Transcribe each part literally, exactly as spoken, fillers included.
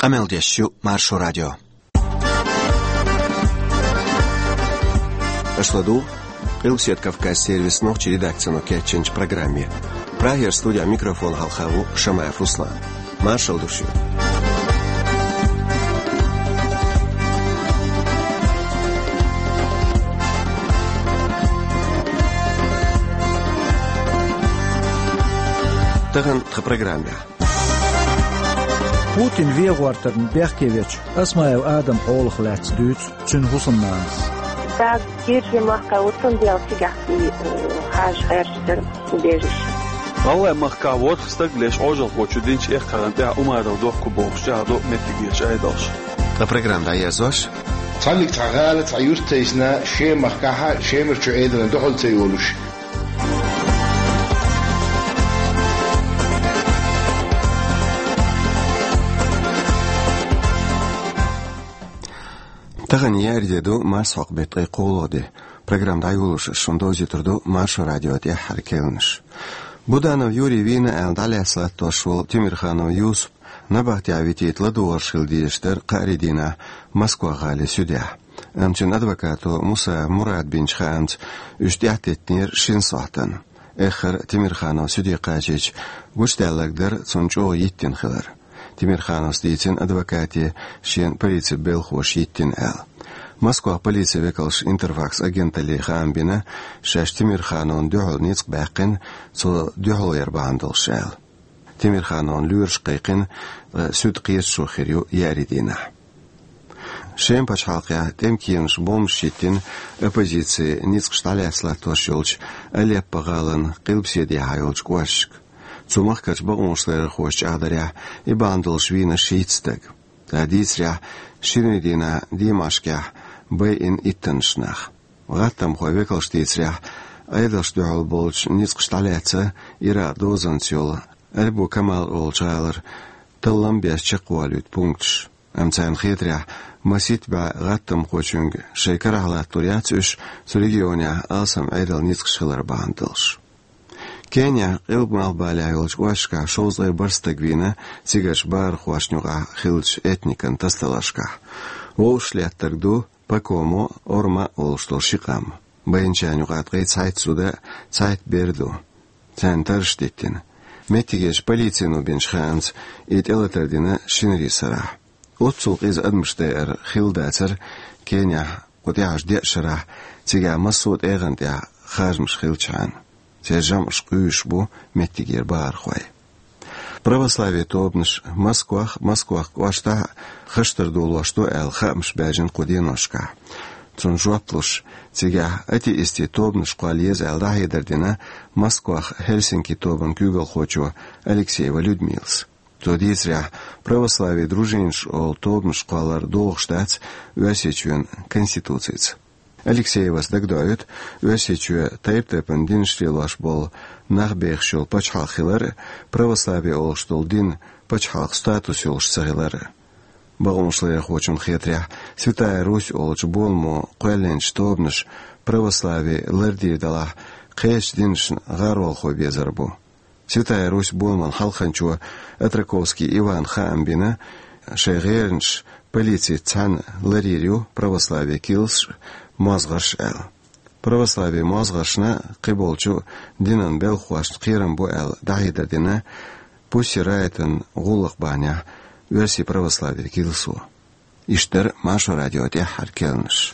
Qamel Deshu Marşo Radyo. Ашладу, Илсет Кавказ сервис ночи редакцию Кетченч программе. Прагер студия микрофон Халхаву Шамаев Руслан. Маршал души. Таган в программе. Putin вегуартern Беркевич, Асмаев Адам Олхлац Дюц, Цюн Хусамнанс. Так, Гирджи Махкаутон Диалсигахи, Хаш Херштер, убежище. والله مخكاوت استقلش عجل وشدينش إيه كرنتها أمارة دوح كبوش جادو متجيش عيداش. البرنامج ده يزوج. تعلق تعال تعيش تيسنا شيء مخكاها شيء مرشو عيدنا دخل تيولش. تغني يردو مارس عقبت قولو ده. برنامج ده يولش شندوزي تردو مارشو راديو ده حركيلنش. Буданов Юрий Вина Элдалесла тошвол Тимирханов Юсуп набахти авитет ладуар шилдиштер Каридина Москва гали сюда. Амчин адвокату Муса Мурат Бинчханц үштяхтетнер шинсахтан. Эхер Тимирханов сюди качич гушталагдер цунчо yiттин хилар. Тимирханов стейтин адвокати шен полиция белхош yiттин эл. Москва полиция векалш интерфакс агентали хаамбина шаш Тимирханон дюхол ницк бақин со дюхол ербаандал шал. Тимирханон люрш қиқин сүд қиес шухирю яридина. Шем пачхалқя тем киенш бомшитин оппозиции ницк шталясла тошилч алеп пагалан қилбседи хайолч квашк. Цумах кач багоншлер хош адаря и бандал швина шиитстаг. Тадисря ширидина димашкя бэйн иттеншнах. Гаттам хойвекал штейцрях, айдалштюхал болч ницкшталяца ира дозанцюл, альбу камал олчайлар, талламбяс чаквалют пунктш. Амцайн хитрях, масит ба гаттам хочунг, шейкарахла туряцюш, с регионя алсам айдал ницкшхилар бандалш. Кения илбмал баляйлч уашка шоузлай барстагвина, цигаш бар хуашнюга хилч этникан тасталашка. Оушлеттагду Пакому орма олштол шикам. Байнчанюгат гай цайт суда цайт берду. Центарштеттин. Метигеш полицину беншханц ит элатардина шинрисара. Отсул из адмштер хилдацер Кения кутяш дешара цига масуд эгантя хажмш хилчан. Цежам шкуйшбу метигер бархвай. Православие тобнш Москвах Москвах квашта хаштердул что эл хамш бажин кудиношка. Цунжуаплуш тига атеисти тобнш квалез эл дахидердина Москвах Хельсинки тобан кюгал хочу Алексеева Людмилс. Тодизря православие дружинш ол тобнш квалар долгштац весечвен конституциц. Алексеева сдагдают весечве тайптепен динштилаш бол нахбехшол пачхалхилар православие олштол дин пачхалх статус олш сагилар. Багоншлая хочун хетря Святая Русь олч болмо қойленш тобнш православие лерди дала қеш диншн гарвал хобезарбу. Святая Русь болман халханчу Атраковский Иван Хаамбина шегернш полиции цан ларирю православие килс мазгаш эл. Православие мазгашна қиболчу динан бел хуаш қирам бу эл дахида дина пусирайтын гулық баня версии православия килсу. Иштер Маршо радио де харкелнш.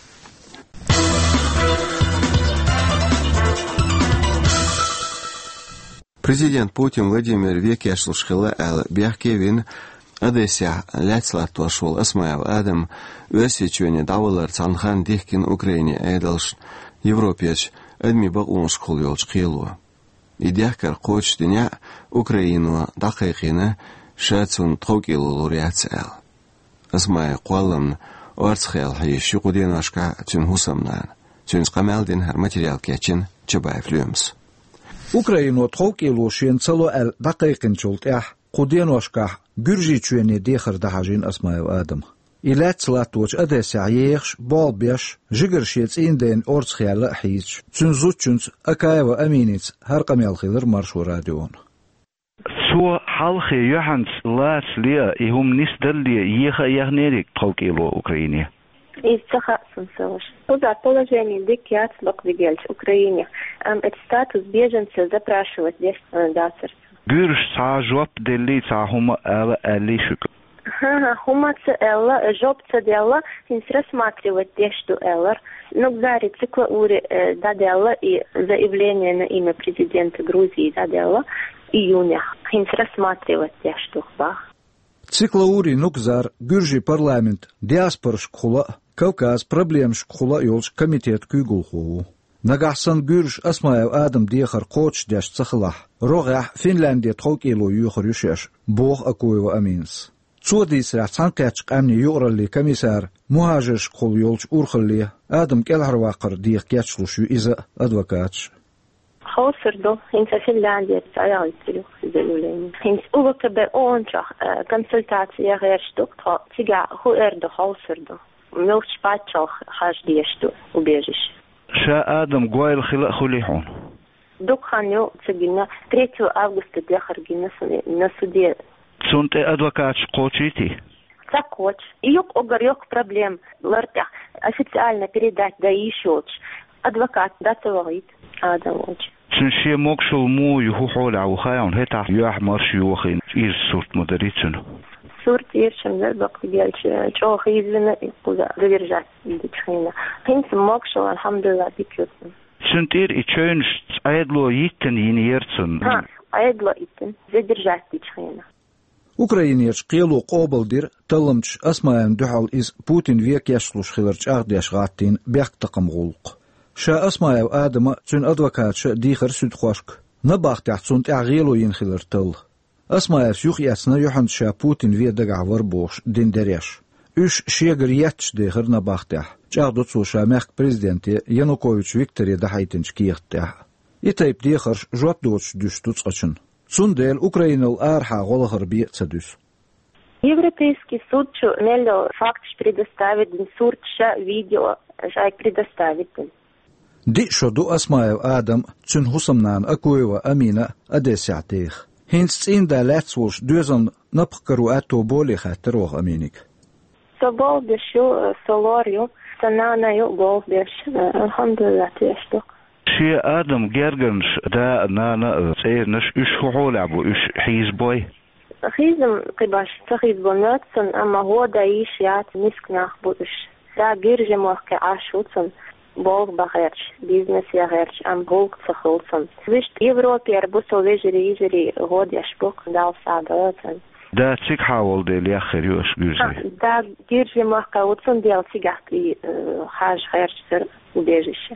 Президент Путин Владимир Векешлшхила эл Бяхкевин Одесса лятсла тошвол Асмаев Адам весичвене давалар цанхан дихкин Украине айдалш Европеш адми багунш хулёлч қилу. Идяхкар коч дня Украину дақиқина шацун тхокилу луриацэл. Асмаев қуалым орцхел хайши қудинашка цюн хусамнан. Цюн скамалдин хар материал кечин Чабаев Люмс. Украину тхокилу шен цало эл дақиқин чултях قدينوشكا جرجي تشويني ديخر دهاجين أسماء آدم. إلات سلاتوش أدس عييخش بالبيش جگر شيتس إندين أورتس خيال حيتش تنزوت تنز أكايا وأمينيتس هرقم يالخيلر مرشو راديون. شو حلقة يحنس لات ليا يهم نسدل لي يخا يغنيرك توكيلو أوكرانيا. Из Сахарсон селыш. Туда положение дикий отслок видель в Украине. Этот статус беженца запрашивать здесь дацерцу. Гюрш са жоп дели са хума эла элишук. Ха-ха, хумаца элла, жопца делла, инс рассматривать дешту эллар. Но гзари цикла ури даделла и заявление на имя президента Грузии даделла июня. Инс рассматривать дешту бах. Цикла ури нукзар Гюржи парламент диаспор школа Кавказ проблем школа юлш комитет кюгулху. Нагахсан Гюрж асмаев Адам диахар коч дяш цахлах. Рогах Финляндия тхокило юхрюшеш. Бог акуева аминс. Цудис рацанкач амни юрали комиссар мухажир школ юлш урхали Адам келхарвакар диах кячлушу иза адвокатш. Хаусердо, инца Финляндия цаялителю заявление. Инц УВКБ ончах консультация герштук, тига хуэрдо хаусердо. Милч пачах хаждешту убежище. Ша Адам гуайл хила хулихун. Дукханю цигина третьего августа дяхаргина на суде. Цунте адвокат шкочити. Цакоч. Юк огарёк проблем. Лартях официально передать да ищёч. Адвокат датовит Адамович. Цунши мокшул му юхол аухаун хета юах марш юхин из сурт модерицун. Сурт ирчем зербак дельч чох извина и куда задержать дичхина. Хинс мокшул алхамдулилlah бикют. Цунтир и чönш айдло итен инерцун. Ha, айдло итен задержать дичхина. Украинец قيلو قابل دير تلمش أسماء دحال إز بوتين فيك يشلوش خلرش أغديش غاتين بيك تقم غلق. شا أسماء آدم تون أدوكات شا ديخر سود خوشك. نباخ تحتون تعغيلو ينخلر تل. أسماء سيوخ ياسنا يوحن شا بوتين في دقع وربوش دين دريش. إش شيغر ياتش ديخر نباخ تح. جاغدو تسو شا ميخ بريزيدنتي يانوكوفيتش فيكتوري دحايتنش كيخ تح. يتايب ديخرش جواب دوتش دوش دوتسقشن. Сундел Украинал арха голохарби цадус. Европейский суд нело факт предоставит суртша видео жай предоставит. Ди шоду асмаев Адам цун хусамнан акуева амина адесятих. Хинц инда лацвуш дюзан напхкару ато боли хаттерох аминик. Собол бешу солорио сананаю гол беш алхамдулилlah тешток. شي آدم جرجنش دا نانا سيرنش إيش هو لعبو إيش حيز بوي خيزم قباش تخيز بناتسن أما هو دا إيش يات مسك ناخبوش دا جرجم وحكي عاشوتسن بولغ بغيرش بيزنس يغيرش أم بولغ تخلصن ويشت يوروبي أربوسو ويجري يجري غود يشبوك دال سعداتن دا تيك حاول دي لياخر يوش جرجي دا جرجم وحكي وطسن ديال تيجاكي حاج خيرش سر وبيجيش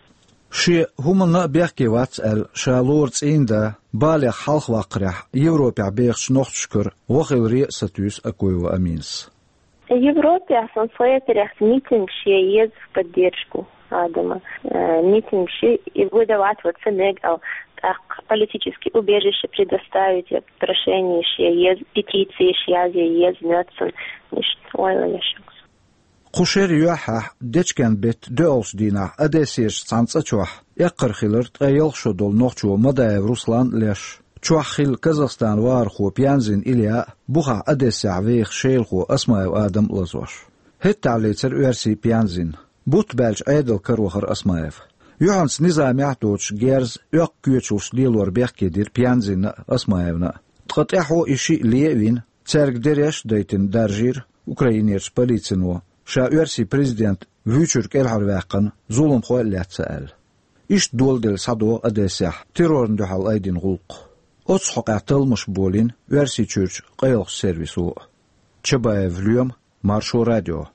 شي هما بيحكي واتسأل شالورتس إندا بالي حلق واقرح يوروبيا بيخش نوختشكر وخيل رئيستوس أكويو أمينس. Европе освоит митинг ши ез в поддержку Адама. Митинг ши и выдавать вот ценегал как политические убежища предоставить прошение ши ез петиции ши ез нёцен ничто ойла قشير يوحح ديش كان بيت دولش دينا أديسيش سانسا چوح يقر خيلر تغيل شدول نوخشو مدايف روسلان ليش چوح خيل كازاخستان وارخو بيانزين إليا بوخا أديسي عويخ شيلخو أسمايو آدم لزوش هيت تعليتر ويرسي بيانزين بوت بالش عيدل كروخر أسمايف يوحنس نظام يعطوش جيرز يوق كيوچوش ليلور بيحكي دير بيانزين أسمايونا تقطعو إشي ليوين تسارك ديريش ديتن دارجير أوكراينيرش بوليتسنو شا ارسي بريزيدنت فيوتشرك الحرواقن ظلم خو اللي تسأل إيش دول دل صدو أدسح تيرور ندحل أيدين غلق أتصحق اعتل مش بولين ارسي تشورش قيلق سيرفيسو تشبايف اليوم مارشو راديو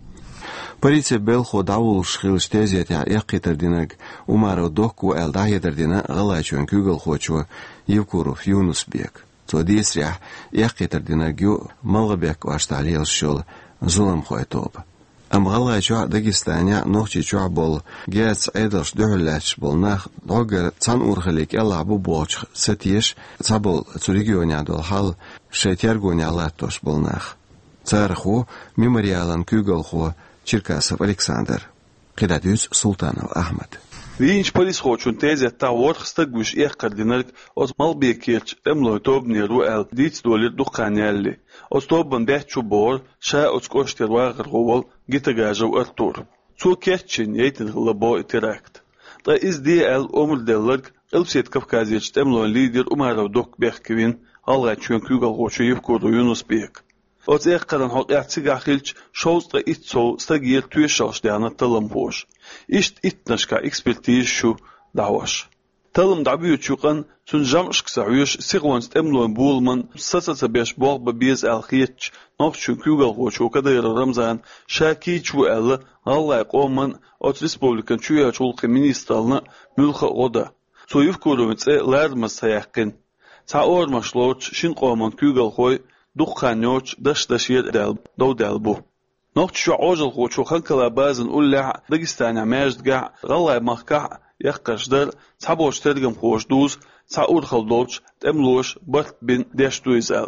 Полиция Белхо давул шхил штезет я яқитер динаг умаро дохку эл дахедер дина галачун кюгел хочу Евкуров Юнусбек. То дисря яқитер динаг ю малгабек вашталил шул زلم خويتوب أم غلا جوا داغستانيا نوخي جوا بول جاتس أيدرش دهلش بولناخ دوغر تان أورخليك يلا بو بوش ستيش تابول توريجيونيا دول حال شيتيرغونيا لاتوش بولناخ تارخو ميموريالان كوغل خو تشيركاسов Александр قدادوس سلطانов أحمد Винч полис хочун тезет та ворхста гуш ех кардинарк от малбекерч темлой тобнеру эл диц доллар духанялли. От тобан бехчу бор ша от скоштер вагр говол гитагажу артур. Цу кетчин ейтен лабо теракт. Та из ди эл омр делларк элпсет кавказич темлой лидер умарав док бехкевин алга чун кюгал хочу евкуру Юнус бек. От ех кадан хок яциг ахилч шоустра итцо стагир туешаш дяна талампош. Ишт итнашка экспертиз шу даваш. Талым дабию чукан цун жамшк саюш сигванст эмлоин булман сасаса беш бог бабиз алхиетч нох чун кюгал хочу кадайр рамзан шаки чу элла аллай қоман от республикан чуя чулқи министрална мюлха ода. Союв курумице лардмас саяқин. Та ормашлоч шин қоман кюгал хой духанёч даш дашир дал дау далбу. نوقت شو عجل خوشو خنكلا بازن أولع دقيستان عماجد قاع غلا مخكع يقش در صحبوش ترقم خوش دوز صعود خلدوش تملوش برت بين ديش دويزال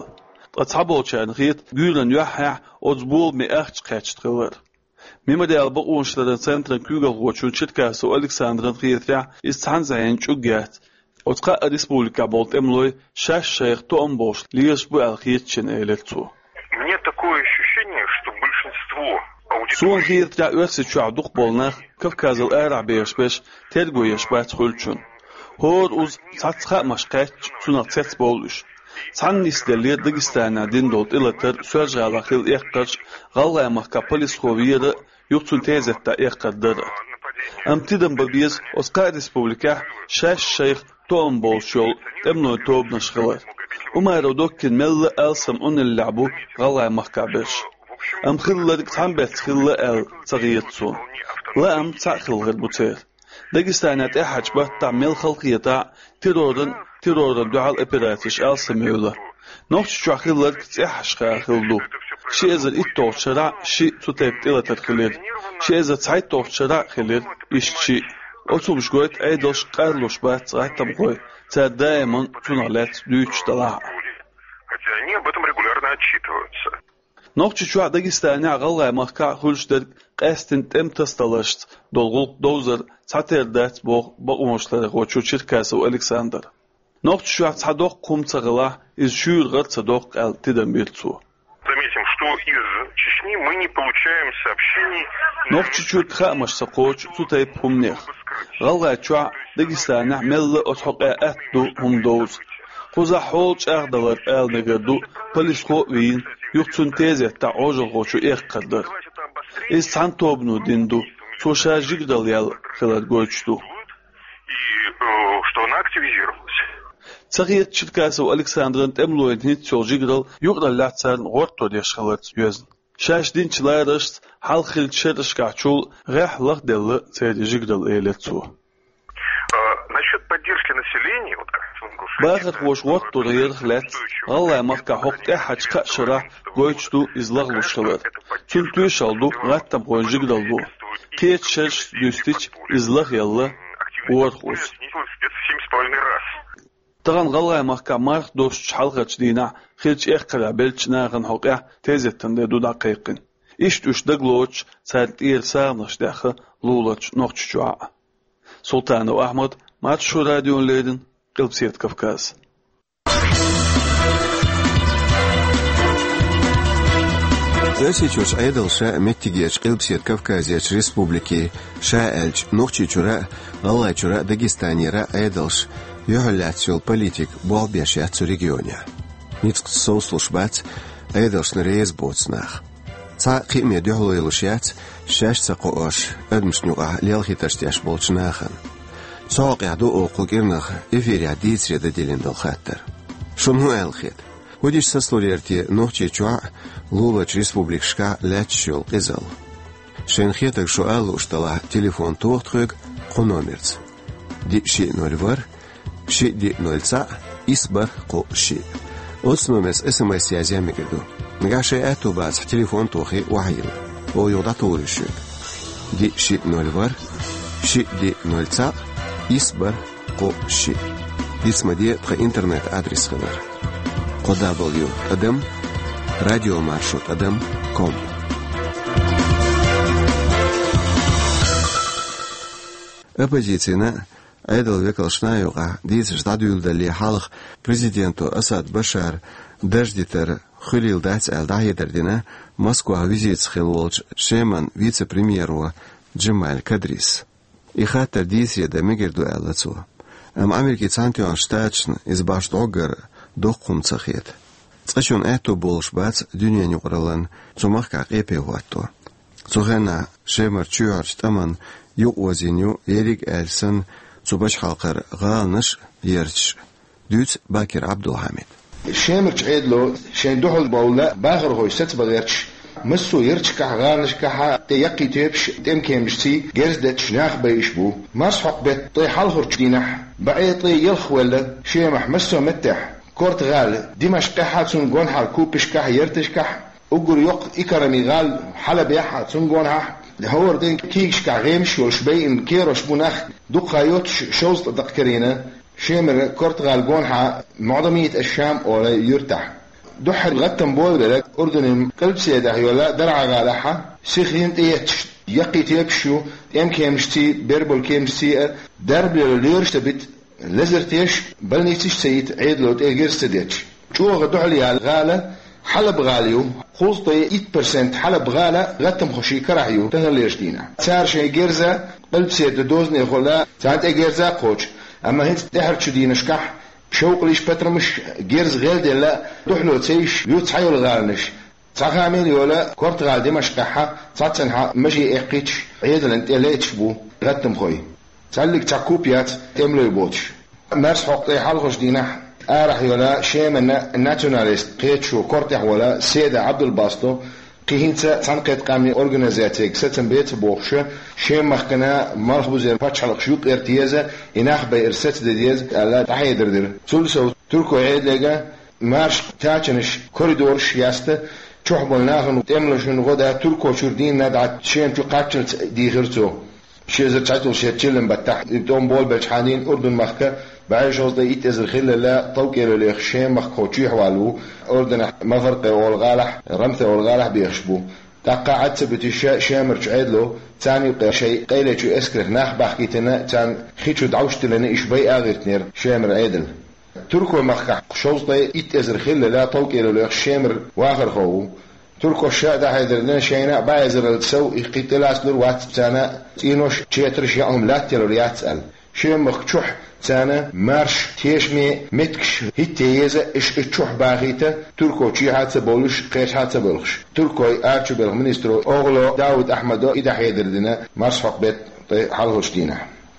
صحبوش عنخيط قيلن يحيح أزبول مي أخش قاتش تغلر مما دي البقون شترن سنترن كيوغل خوشو تشتكاسو ألكساندرن خيطيع استحان زين شوقات وتقاء ريسبوليكا بولت املوي شاش شيخ تو أمبوش ليشبو الخيطشن إيلتو. Мне такое ощущение, что большинство سون غير تاع أرسل شو عدوق بولناخ كفكاز الأرع بيشبش ترجو يشبات خلشون هور أوز ساتخاء مشقات سونا تسات بولش سان نستلير دقستانا دين دوت إلتر سوج غالا خيل إيقرش غالا يمحكا بوليس خوير يقتون تيزت تا إيقر در أم تدن ببيز أسقاء ريسبوليكا شاش شيخ توم بولشول تمنو توب نشغلر وما يرودوكين مل ألسم أن اللعبو غالا يمحكا بش أم خلّر كتحم بيت خلّ أل صغيرتسون لا أم تأخل غير بوتير دقستانات إحاج بطع ميل خلقية تيرورن تيرورن دعال إبراتش أل سميولة نوكش شو خلّر كتحش خلّو شي إذا إتوه شراع شي تتيب إلتر خلير شي إذا تعيتوه شراع خلير إشت شي أتو مش قويت أيدوش قارلوش بات صغيت تبقوي تا دائما تنالات دوش دلاع хотя они об этом регулярно отчитываются. نوقت شو دقيستاني عغلا مخكع خلش در قاستن تم تستلشت دولغلق دوزر تعتير دات بوغ بقومشلر خوشو شركاسو ألكساندر نوقت شو تعدوق قوم تغلا إز شور غر تعدوق ال تدن بيلتسو Заметим, что из Чечни мы не получаем сообщений. نوقت شو تخامش سقوش تتايب هم نيخ غلا شو دقيستاني عمل أتحق أتدو هم دوز خوزا حولش أغدلر آل نگردو پلیس خو وین يقتون تيزة تعوجل غوشو إيق قدر إز تان توبنو ديندو سوشا جيقدل يال خلال غوشتو تغيير شركاسو ألكساندرن تأملوين هيت سو جيقدل يقدل لاتسان غورتو ديش خلال يوزن شاش دين چلايرشت حال خيل شرش كعشول غيح لغ دل تيدي جيقدل إيلتسو Насчет поддержки населения, вот как باخر وش وقت غير خلات الله مخكا حق أحد كأشرة قويتشتو إزلاغ لشخلات تنتوي شالدو غاتم قوانجيق دالدو كيت شرش دوستيش إزلاغ يالله وارخوز تغن غالله مخكا مارخ دوش حلقة دينا خيلش إخقرا بلش ناغن حقا تيزتن دو دقيقين إيش دوش دقلوش سارت إير سارنش داخل لولش نوخش جوعا سلطان وأحمد ماتشو راديون ليدن قلب سيرت كفكاز Засечёс айдалша меттигеч قلب سيرت كفكازيش республики شاءلج نوخشي чура الله чура Дагестанира айдалш يهلاتسيول политик болбешятсу регионе Ницк соуслушбат айдалш нрез боцнах Ца қиме дёхлойлушят шаш сақоош адмшнюга лелхиташтяш болчнахан ساق يعدو أوقو كيرنخ إفير يعديت ريدا ديلين دل خاتر شنو ألخيت وديش سسلوريرتي نوخشي چوع لولج ريسبوبليك شكا لاتشيول قزل شنخيتك شو ألو اشتلا تليفون توختخوك قنومرز دي شي نولفر شي دي نولца إسبر قو شي أصنومس اسم السيازي مكدو مغاشي أتو باز تليفون توخي وعيل ويوضا توريشوك دي شي نولفر شي دي نولца إسبر قو شي اسم دي تخ إنترنت أدرس خبر قو دبليو أدم راديو مارشوت أدم كوم أبجيتنا عيدل وكل شنايوغا ديز جدادول دلي حالخ بريزيدنتو أسد بشار دجدتر خليل داتس الداهي دردنا موسكوا ويزيت خلولج شيمان فيتس بريميرو جمال كدريس إخاتر ديس يدا ميجردو ألتسو أم أمريكي تانتيون شتاتشن إزباش دوغر دوغقوم تخيت تقشون أتو بولش بات دنيا نيقرلن تمخ كاقيبي واتو تغنى شيمر تشوارج تمن يقوزينيو إيريك ألسن تباش حلقر غالنش يرتش دوت باكر عبد الحميد شيمر تعيدلو شين دوحل بولا باغر هوي ست بغيرتش مسو يرتش كح غالنش كح تيقي تيبش تم كيمشتي جرز دتش ناخ بيشبو مسحق بيت طي حلخر تشدينح بقي طي يلخ ولا شيمح مسو متح كورت غال ديمش كح تسون حال كوبش كح يرتش كح أقول يق إكرمي غال حلب يح تسون ها هور دين كيش كعيمش والشبي إن كيروش مناخ دقايوت شوز تذكرينا شيمر كورت غال جونها معظمية الشام ولا يرتاح دحر غتم بول لك أردن قلب سيده ولا درع غالحة سخين تيتش يقي تيبشو يم كيمشتي بيربول كيمشتي درب ليرش تبت لزرتيش بل نيتش سيد عيد لو تيجر سديتش شو غدحلي على غالة حلب غاليو خلصتي ثمانية بالمئة حلب غالة غتم خشي كراهيو تهليش دينا صار شيء جرزة قلب سيد دوزني خلا ساعات جرزة قوش أما هنت تحر شدينش كح شوق ليش بترمش جرز غير دلا دحلو تيش يوت حيول غالنش صاحامي ولا كورت غال دمش كحة صاتنها مجي إقيتش عيدل أنت ليتش بو غتم خوي تعلق تعكوبيات تملو يبوتش مارس حقي حلقش دينا آرح ولا شيم الناتشوناليست قيتشو كورتح ولا سيدة عبد الباسطو قيهنسا تنقيت قامي أورغانيزاتيك ستن بيت بوخشة شيم مخكنا مرخبوزين باتش حلق شوق ارتيازة إناخ بي إرسات دياز ألا تحيي دردر سلسو تركو عيد لغا مارش تاچنش كوريدورش ياسته چوحبول ناخن تملوشن غدا تركو شردين ندعت شيم چو قاتشن ديغرتو شيزر تعتل شيرتشلن بتاح دوم بول بچحانين أردن مخكا بعيش قصدي إيت إزر خلة لا توكل الإخشام مخوتشي حوالو أردن مفرق والغالح رمث والغالح بيخشبو تقاعد سبتشاء شامر عيدلو تاني شيء قيلة شو أسكره ناخ بحكيتنا تان خيتشو دعوشت لنا إشبي آغرتنير شامر عيدل تركو مخح شوصدي إيت إزر خلة لا توكل الإخشامر واخر خو تركو الشاء ده هيدرنا شينا بايزر التسو إقتلاس لور وات تانا تينوش تشيترش يوم لا تلو ياتسأل شيم مخشوح تانا مارش تيشمي متكش هيتيزة إش إتشوح باغيتا تركو تشي حاتة بولش قيش حاتة بولش تركو آرشو بلغ منسترو أغلو داود أحمدو إذا حيدردنا مارش حق بيت حالهوش دينا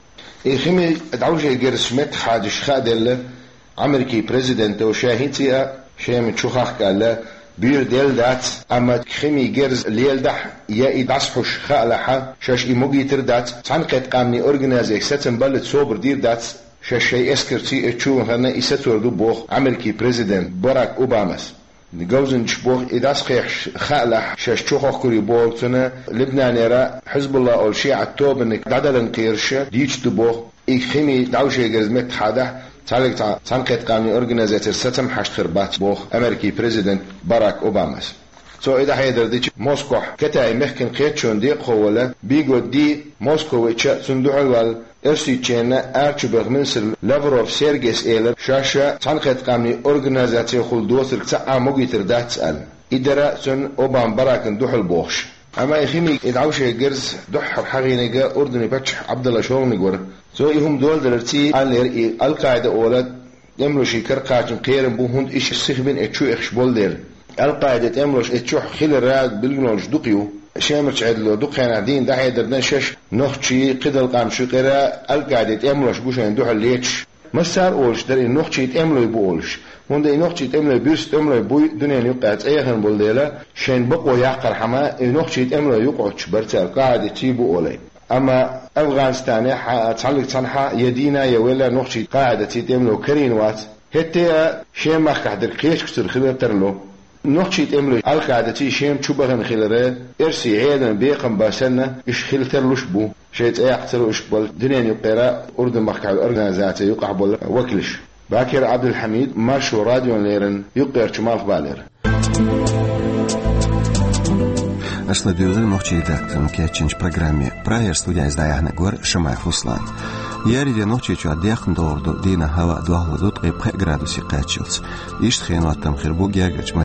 إخيمي دعوشي جيرس مت خادش خادل أمريكي بريزيدنت وشاهيتيا شيم تشوخاخ كالا بير ديل دات أما خيمي جيرز ليل دح يا إدعسحوش خالحة شاش إموجي تردات تنقد قامني أورجنازيك ستن بلد صوبر دير دات شاش شيء اسكرتي اتشون هنا إستور دو بوخ أمريكي بريزيدنت باراك أوباماس نجوزن شبوخ إدعسخيح خالح شاش تشوخ كوري بولتنا لبنان يرى حزب الله أول شيء عالتوب إنك دادلن قيرشة ديش دو بوخ إخيمي دعوشي جيرز مت حاده تعلق تنقيت قانوني أورجنازاتر ستم حشت خربات بوخ أمريكي بريزيدنت باراك أوباماس سو إذا حيدر ديش موسكو كتاي مخكن قيتشون دي قولا بيجو دي موسكو ويتشا صندوق الوال إرسي تشينا أرتشو بغمنسر لافروف سيرجيس إيلر شاشا تنقيت قانوني أورجنازاتر خل دوسر كتا موجي تردات تسأل إدرا سن أوبام باراكن دوحل بوخش أما يخيمي إدعوشي جرز دحر حقينيقا أردني باتش عبد الله شورني قور سو يهم دول دلرتي على القاعدة أولاد يملوشي كرقاعد قيرن بوهند إيش السخبين اتشو إخشبول دير القاعدة يملوش اتشو خيل الراد بالجنوش دقيو شامرش عدلو دقينا دين ده يدردن شش نخشي قدل قامشي قراء القاعدة يملوش بوشين دوح الليتش مسار أولش در نخشي يملو يبولش هند نخشي يملو بيرس يملو بوي دنيا يقعد أيهن بولديلا شين بقو يعقر حما نخشي يملو يقعد برتا القاعدة تيبو أولي أما أفغانستان تعلق تنحى يدينا يولا نخشي قاعدة تيملو كرينوات هتى شيم مخ حدر قيش كسر خلال ترلو نخشي تيملو القاعدة تي شيم شبهن خلال إرسي عيدا بيقم باسنا إش خلال ترلوش بو شيت أيقتلو إش بول دنيا يقرأ أردن مخ على الأورجانيزاتي يقع بول وكلش باكر عبد الحميد مارشو راديو ليرن يقدر شمال بالير أصل ديوغل نوخشي редактором كاتشنش программе Прайер студия издаяхна гор Шамай Фуслан. Яри де нохчи чу адяхн дорду дина хава дуахла дут град градуси качилс. Ишт хенваттам хирбу гергач